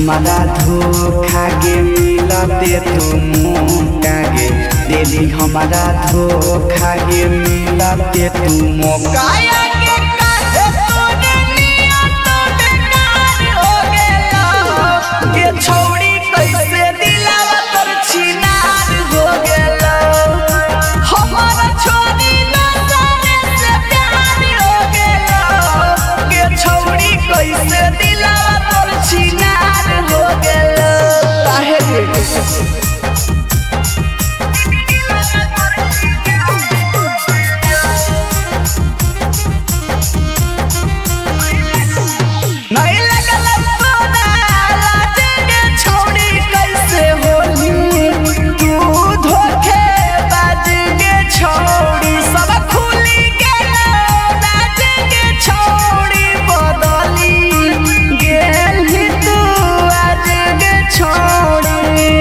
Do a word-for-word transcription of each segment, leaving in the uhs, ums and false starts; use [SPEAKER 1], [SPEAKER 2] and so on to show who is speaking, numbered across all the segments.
[SPEAKER 1] हमारा धोखा गे मिलते तुम कागे देली हमारा धोखा गे मिलते तुम काया के काहे तोने नियत बेकार हो गेला के छोड़ी कैसे दिलावा तोर छिनार हो गेला हमारा छोड़ी नजरे से प्यार हो गेला के छोड़ी कैसे दिलावा तोर छिनार हो गेला काहे नहीं लगल सोना लागे छोड़ी कैसे होली तू धोखे बाज के छोड़ी सब खुली गेलो नाच के छोड़ी बदली गेली तू आज के छोड़ी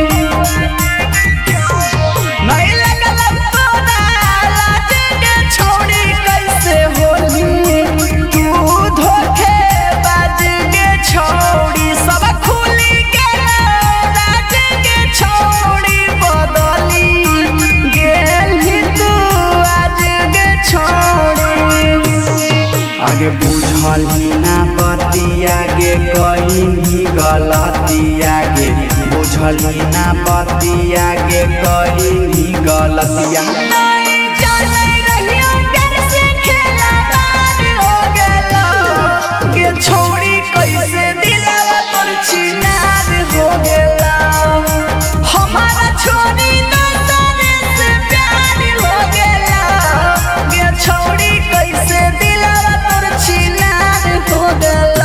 [SPEAKER 1] नहीं लगल सोना लागे के छोड़ी कैसे होली तू धोखे बाज के छोड़ी सब खुली गेलो नाच के छोड़ी बदली गेली तू आज के छोड़ी आगे बुझल ही ना बतिया गे कहीं गलतिया गे बुझल ही ना बतिया गे कहीं गलतिया नहीं जाने रहियो कैसे खेला बार हो गेला के छोड़ी कैसे दिलावा तोर छिनार हो गेला हमारा छोड़ी नजरे से प्यार हो गेला के छोड़ी कैसे दिलावा तोर छिनार हो गेला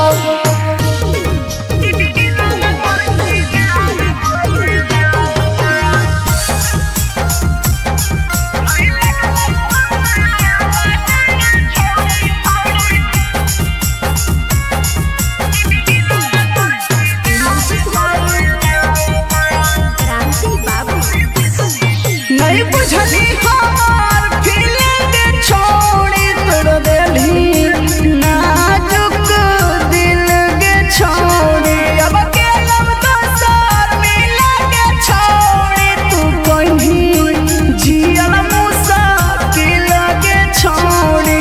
[SPEAKER 1] नहीं बुझली हमार फीलिंग छोड़ी तोड़ देली नाजुक दिल के छोड़ी अब केलम दोसर मिला के छोड़ी तू कहीं जियल मुश्किल के छोड़ी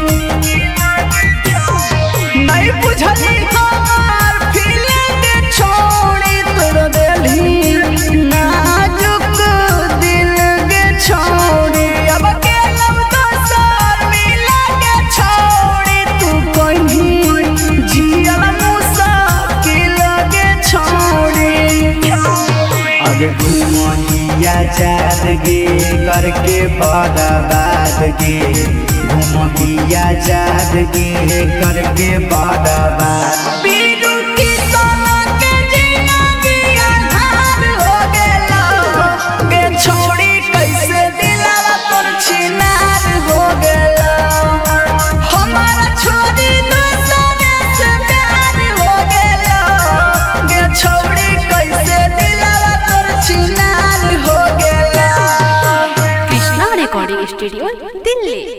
[SPEAKER 1] नहीं बुझली हमार फीलिंग छोड़ी तोड़ देली नाजुक दिल के छोड़ी अब केलम दोसर मिला के छोड़ी तू कहीं जियल मुश्किल के छोड़ी आगे घूमिया चार गे करके बर्बाद गे घूमिया चार गे करके बर्बाद पीरू की सोना के जीना भी अंधार हो गेला के छोड़ी कैसे दिलावा तोर छिनार हो गेला हमारा छोड़ी दूसरे से प्यार हो गेला के छोड़ी कैसे दिलावा तोर छिनार हो गेला
[SPEAKER 2] कृष्णा रिकॉर्डिंग स्टूडियो दिल्ली।